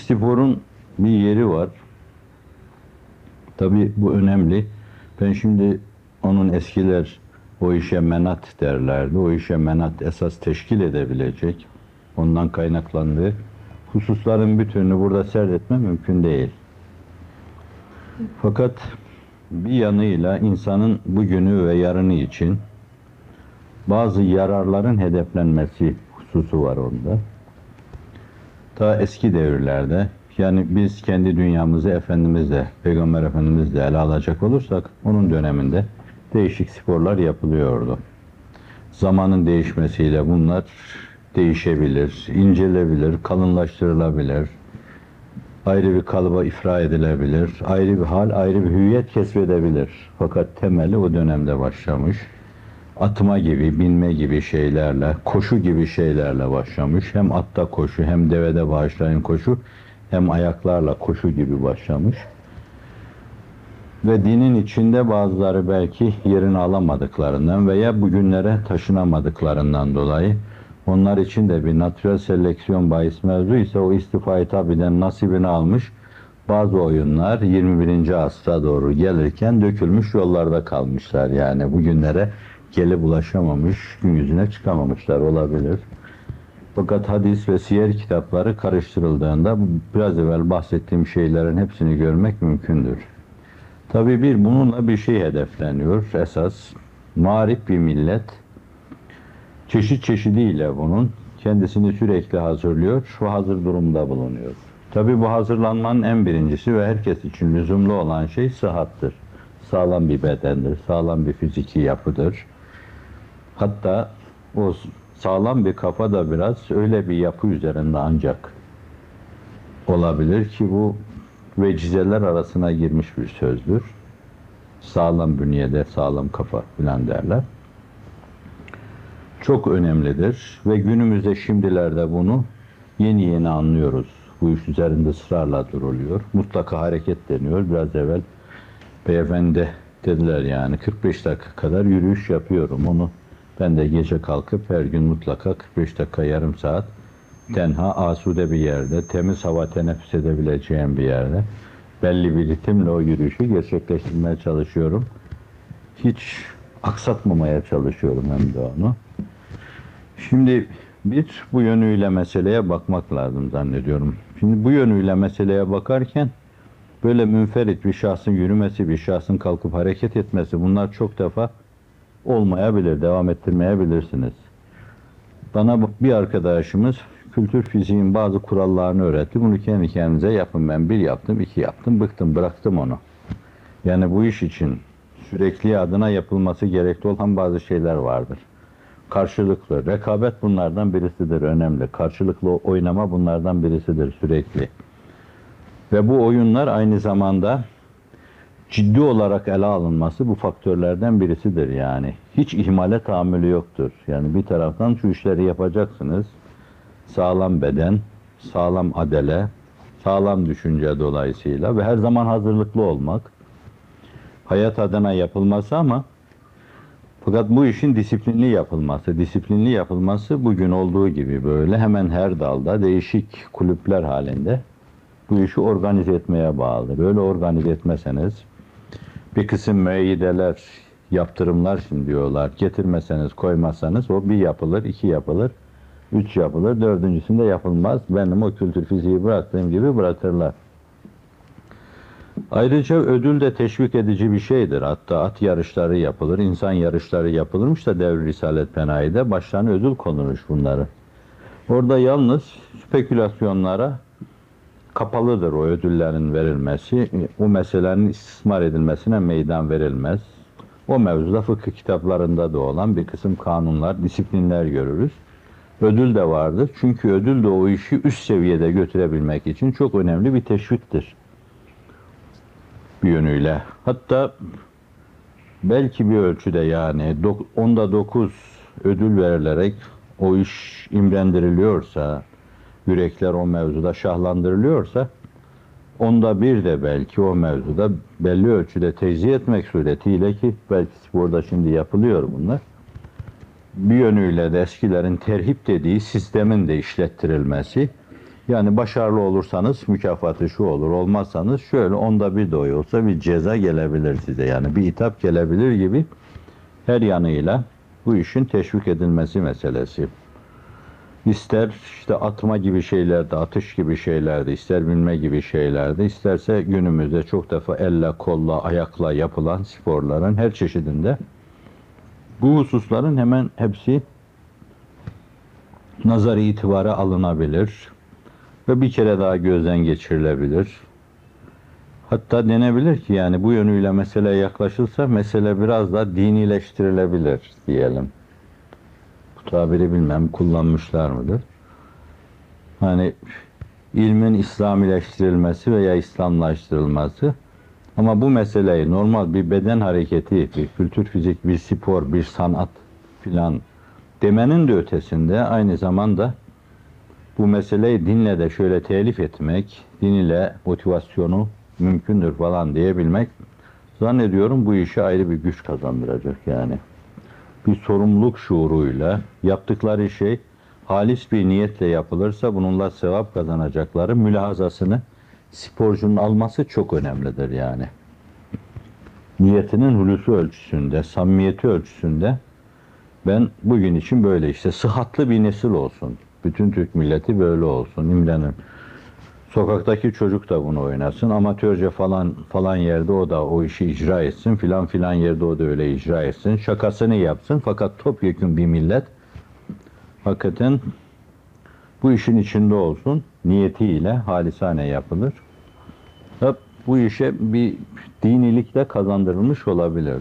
sporun bir yeri var. Tabii bu önemli. Ben şimdi onun eskiler o işe menat derlerdi. O işe menat esas teşkil edebilecek. Ondan kaynaklandığı hususların bütününü burada serdetme mümkün değil. Fakat bir yanıyla insanın bugünü ve yarını için bazı yararların hedeflenmesi hususu var onda. Ta eski devirlerde, yani biz kendi dünyamızı Efendimizle, Peygamber Efendimizle ele alacak olursak, onun döneminde değişik sporlar yapılıyordu. Zamanın değişmesiyle bunlar değişebilir, incelebilir, kalınlaştırılabilir, ayrı bir kalıba ifra edilebilir, ayrı bir hal, ayrı bir hüviyet kesbedebilir. Fakat temeli o dönemde başlamış. Atma gibi, binme gibi şeylerle, koşu gibi şeylerle başlamış. Hem atta koşu, hem devede başlayan koşu, hem ayaklarla koşu gibi başlamış. Ve dinin içinde bazıları belki yerini alamadıklarından veya bugünlere taşınamadıklarından dolayı onlar için de bir natürel seleksiyon bahis mevzu ise o istifayı tabiden nasibini almış. Bazı oyunlar 21. asra doğru gelirken dökülmüş yollarda kalmışlar. Yani bugünlere gelip ulaşamamış, gün yüzüne çıkamamışlar olabilir. Fakat hadis ve siyer kitapları karıştırıldığında biraz evvel bahsettiğim şeylerin hepsini görmek mümkündür. Tabii bununla bir şey hedefleniyor esas. Mağrip bir millet çeşit çeşidiyle bunun kendisini sürekli hazırlıyor ve hazır durumda bulunuyor. Tabii bu hazırlanmanın en birincisi ve herkes için lüzumlu olan şey sıhhattır. Sağlam bir bedendir, sağlam bir fiziki yapıdır. Hatta o sağlam bir kafa da biraz öyle bir yapı üzerinde ancak olabilir ki bu vecizeler arasına girmiş bir sözdür. Sağlam bünyede sağlam kafa filan derler. Çok önemlidir ve günümüzde şimdilerde bunu yeni yeni anlıyoruz. Bu iş üzerinde ısrarla duruluyor. Mutlaka hareket deniyor. Biraz evvel beyefendi dediler yani 45 dakika kadar yürüyüş yapıyorum. Onu ben de gece kalkıp her gün mutlaka 45 dakika yarım saat tenha, asude bir yerde, temiz hava teneffüs edebileceğim bir yerde belli bir ritimle o yürüyüşü gerçekleştirmeye çalışıyorum. Hiç aksatmamaya çalışıyorum hem de onu. Şimdi bu yönüyle meseleye bakmak lazım zannediyorum. Şimdi bu yönüyle meseleye bakarken böyle münferit bir şahsın yürümesi, bir şahsın kalkıp hareket etmesi bunlar çok defa olmayabilir, devam ettirmeyebilirsiniz. Bana bir arkadaşımız kültür fiziğin bazı kurallarını öğretti. Bunu kendi kendinize yapın. Ben 1 yaptım, 2 yaptım, bıktım, bıraktım onu. Yani bu iş için sürekli adına yapılması gerekli olan bazı şeyler vardır. Karşılıklı, rekabet bunlardan birisidir, önemli. Karşılıklı oynama bunlardan birisidir sürekli. Ve bu oyunlar aynı zamanda ciddi olarak ele alınması bu faktörlerden birisidir yani. Hiç ihmale tahammülü yoktur. Yani bir taraftan şu işleri yapacaksınız. Sağlam beden, sağlam adele, sağlam düşünce dolayısıyla ve her zaman hazırlıklı olmak. Hayat adına yapılması ama fakat bu işin disiplinli yapılması bugün olduğu gibi böyle hemen her dalda değişik kulüpler halinde bu işi organize etmeye bağlı. Böyle organize etmeseniz bir kısım müeyyideler, yaptırımlar şimdi diyorlar. Getirmeseniz, koymazsanız o 1 yapılır, 2 yapılır, 3 yapılır, 4.'sünde yapılmaz. Benim o kültür fiziği bıraktığım gibi bırakırlar. Ayrıca ödül de teşvik edici bir şeydir. Hatta at yarışları yapılır, insan yarışları yapılırmış da Devr-i Risalet Penayi'de başlarına ödül konulmuş bunları. Orada yalnız spekülasyonlara kapalıdır o ödüllerin verilmesi. O meselenin istismar edilmesine meydan verilmez. O mevzuda fıkıh kitaplarında da olan bir kısım kanunlar, disiplinler görürüz. Ödül de vardır. Çünkü ödül de o işi üst seviyede götürebilmek için çok önemli bir teşviktir. Bir yönüyle. Hatta belki bir ölçüde yani 10'da 9 ödül verilerek o iş imrendiriliyorsa, yürekler o mevzuda şahlandırılıyorsa 10'da 1 de belki o mevzuda belli ölçüde tecziye etmek suretiyle ki belki sporda şimdi yapılıyor bunlar. Bir yönüyle de eskilerin terhip dediği sistemin de işlettirilmesi Yani başarılı olursanız mükafatı şu olur, olmazsanız şöyle onda bir doy olsa bir ceza gelebilir size. Yani bir hitap gelebilir gibi her yanıyla bu işin teşvik edilmesi meselesi. İster işte atma gibi şeylerde, atış gibi şeylerde, ister binme gibi şeylerde, isterse günümüzde çok defa elle, kolla, ayakla yapılan sporların her çeşidinde bu hususların hemen hepsi nazar itibara alınabilir ve bir kere daha gözden geçirilebilir. Hatta denebilir ki yani bu yönüyle meseleye yaklaşılsa mesele biraz da dinileştirilebilir diyelim. Bu tabiri bilmem kullanmışlar mıdır? Hani ilmin İslamileştirilmesi veya İslamlaştırılması. Ama bu meseleyi normal bir beden hareketi, bir kültür fizik, bir spor, bir sanat filan demenin de ötesinde aynı zamanda bu meseleyi dinle de şöyle telif etmek, din ile motivasyonu mümkündür falan diyebilmek zannediyorum bu işe ayrı bir güç kazandıracak yani. Bir sorumluluk şuuruyla yaptıkları şey halis bir niyetle yapılırsa bununla sevap kazanacakları mülahazasını sporcunun alması çok önemlidir yani. Niyetinin hulusu ölçüsünde, samimiyeti ölçüsünde ben bugün için böyle işte sıhhatli bir nesil olsun. Bütün Türk milleti böyle olsun, imrenin. Sokaktaki çocuk da bunu oynasın. Amatörce falan yerde o da o işi icra etsin. Filan yerde o da öyle icra etsin. Şakasını yapsın. Fakat topyekun bir millet hakikaten bu işin içinde olsun. Niyetiyle halisane yapılır. Hep bu işe bir dinilik de kazandırılmış olabilir.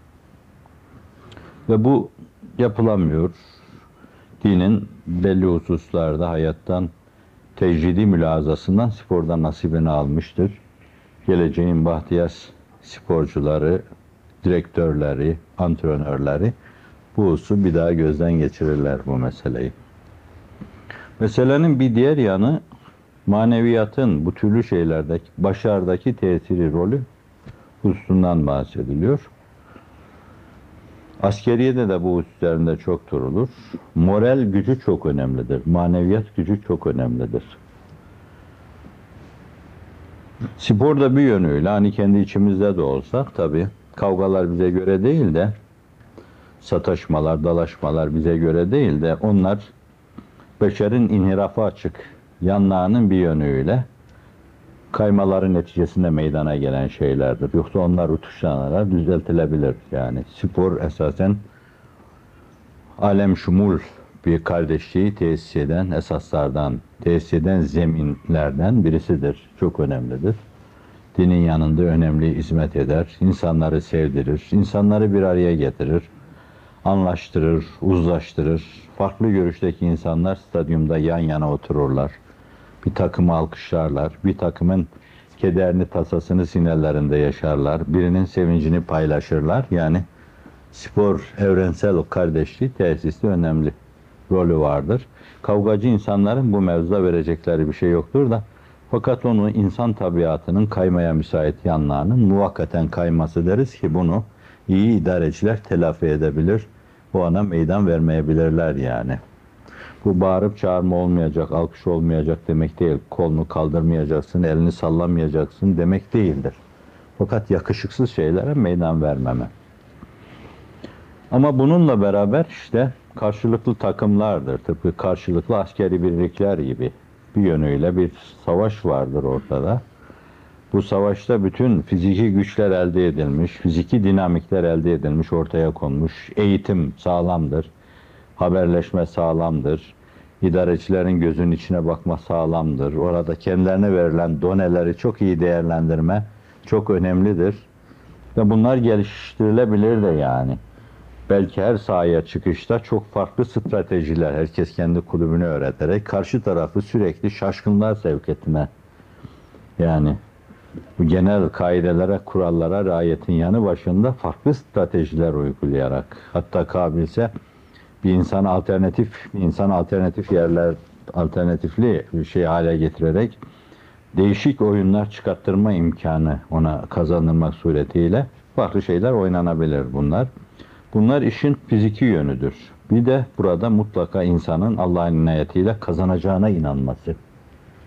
Ve bu yapılamıyor. Dinin belli hususlarda hayattan tecridi mülazasından sporda nasibini almıştır. Geleceğin bahtiyar sporcuları, direktörleri, antrenörleri bu hususu bir daha gözden geçirirler bu meseleyi. Meselenin bir diğer yanı maneviyatın bu türlü şeylerdeki başarıdaki tesiri rolü hususundan bahsediliyor. Askeriyede de bu üzerinde çok durulur. Moral gücü çok önemlidir. Maneviyat gücü çok önemlidir. Sporda bir yönüyle hani kendi içimizde de olsa tabii kavgalar bize göre değil de sataşmalar, dalaşmalar bize göre değil de onlar beşerin inhirafa açık yanlarının bir yönüyle kaymaların neticesinde meydana gelen şeylerdir. Yoksa onlar utuşlanarak düzeltilebilir. Yani spor esasen alem şumul bir kardeşliği tesis eden esaslardan, tesis eden zeminlerden birisidir. Çok önemlidir. Dinin yanında önemli hizmet eder. İnsanları sevdirir. İnsanları bir araya getirir. Anlaştırır, uzlaştırır. Farklı görüşteki insanlar stadyumda yan yana otururlar. Bir takımı alkışlarlar. Bir takımın kederini, tasasını sinelerinde yaşarlar. Birinin sevincini paylaşırlar. Yani spor evrensel o kardeşliği tesiste önemli rolü vardır. Kavgacı insanların bu mevzuda verecekleri bir şey yoktur da fakat onu insan tabiatının kaymaya müsait yanlarının muvakkaten kayması deriz ki bunu iyi idareciler telafi edebilir. Bu ana meydan vermeyebilirler yani. Bu bağırıp çağırma olmayacak, alkış olmayacak demek değil. Kolunu kaldırmayacaksın, elini sallamayacaksın demek değildir. Fakat yakışıksız şeylere meydan vermeme. Ama bununla beraber işte karşılıklı takımlardır. Tıpkı karşılıklı askeri birlikler gibi bir yönüyle bir savaş vardır ortada. Bu savaşta bütün fiziki güçler elde edilmiş, fiziki dinamikler elde edilmiş, ortaya konmuş. Eğitim sağlamdır, haberleşme sağlamdır, idarecilerin gözünün içine bakma sağlamdır. Orada kendilerine verilen doneleri çok iyi değerlendirme çok önemlidir. Ve bunlar geliştirilebilir de yani. Belki her sahaya çıkışta çok farklı stratejiler, herkes kendi kulübünü öğreterek karşı tarafı sürekli şaşkınlığa sevk etme. Yani bu genel kaidelere, kurallara riayetin yanı başında farklı stratejiler uygulayarak, hatta kabilse bir insan alternatif yerler, alternatifli bir şey hale getirerek değişik oyunlar çıkarttırma imkanı ona kazandırmak suretiyle farklı şeyler oynanabilir bunlar. Bunlar işin fiziki yönüdür. Bir de burada mutlaka insanın Allah'ın inayetiyle kazanacağına inanması.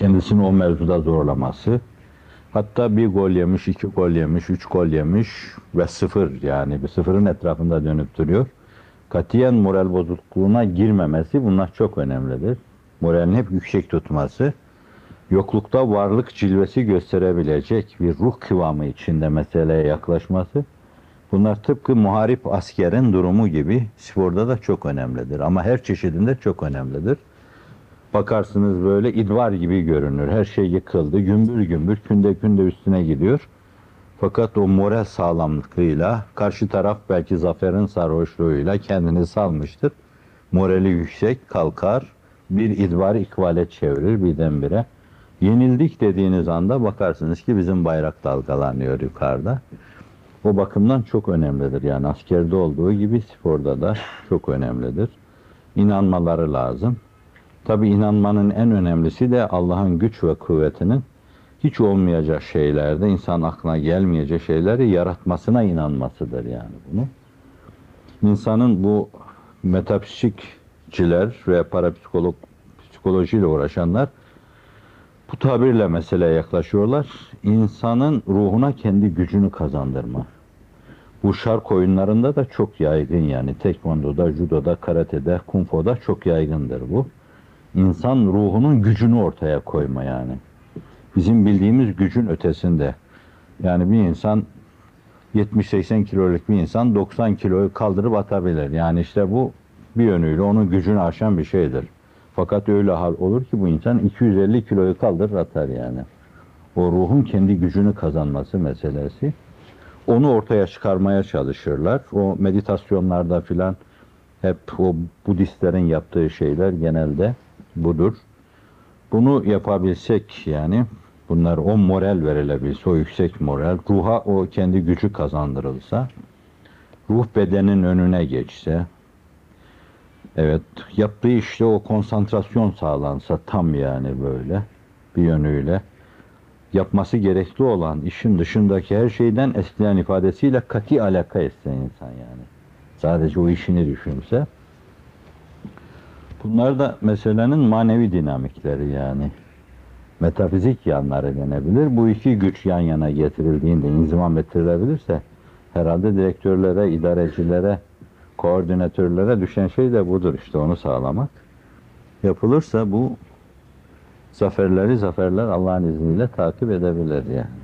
kendisini o mevzuda zorlaması. Hatta bir gol yemiş, 2 gol yemiş, 3 gol yemiş ve sıfır, yani bir sıfırın etrafında dönüp duruyor. Katiyen moral bozukluğuna girmemesi, bunlar çok önemlidir. Moralini hep yüksek tutması, yoklukta varlık cilvesi gösterebilecek bir ruh kıvamı içinde meseleye yaklaşması, bunlar tıpkı muharip askerin durumu gibi sporda da çok önemlidir. Ama her çeşidinde çok önemlidir. Bakarsınız böyle idvar gibi görünür. Her şey yıkıldı, gümbür gümbür, künde künde üstüne gidiyor. Fakat o moral sağlamlığıyla, karşı taraf belki zaferin sarhoşluğuyla kendini salmıştır. Morali yüksek, kalkar, bir idvar ikvale çevirir birdenbire. Yenildik dediğiniz anda bakarsınız ki bizim bayrak dalgalanıyor yukarıda. O bakımdan çok önemlidir. Yani askerde olduğu gibi sporda da çok önemlidir. İnanmaları lazım. Tabi inanmanın en önemlisi de Allah'ın güç ve kuvvetinin hiç olmayacak şeylerde, insan aklına gelmeyecek şeyleri yaratmasına inanmasıdır yani bunu. İnsanın bu metafizikçiler ve psikolojiyle uğraşanlar bu tabirle meseleye yaklaşıyorlar. İnsanın ruhuna kendi gücünü kazandırma. Bu şark oyunlarında da çok yaygın, yani tekvandoda, judoda, karatede, kung fu'da çok yaygındır bu. İnsan ruhunun gücünü ortaya koyma yani. Bizim bildiğimiz gücün ötesinde. Yani bir insan 70-80 kiloluk bir insan 90 kiloyu kaldırıp atabilir. Yani işte bu bir yönüyle onun gücünü aşan bir şeydir. Fakat öyle hal olur ki bu insan 250 kiloyu kaldırır atar yani. O ruhun kendi gücünü kazanması meselesi. Onu ortaya çıkarmaya çalışırlar. O meditasyonlarda filan hep o Budistlerin yaptığı şeyler genelde budur. Bunu yapabilsek, yani bunlar, o moral verilebilse, o yüksek moral, ruha o kendi gücü kazandırılsa, ruh bedenin önüne geçse, evet, yaptığı işte o konsantrasyon sağlansa tam, yani böyle bir yönüyle yapması gerekli olan işin dışındaki her şeyden eskiden ifadesiyle kati alaka etse insan yani. Sadece o işini düşünse. Bunlar da meselenin manevi dinamikleri yani. Metafizik yanları denebilir. Bu iki güç yan yana getirildiğinde, inzimam ettirilebilirse herhalde direktörlere, idarecilere, koordinatörlere düşen şey de budur işte, onu sağlamak. Yapılırsa bu zaferler Allah'ın izniyle takip edebilir yani.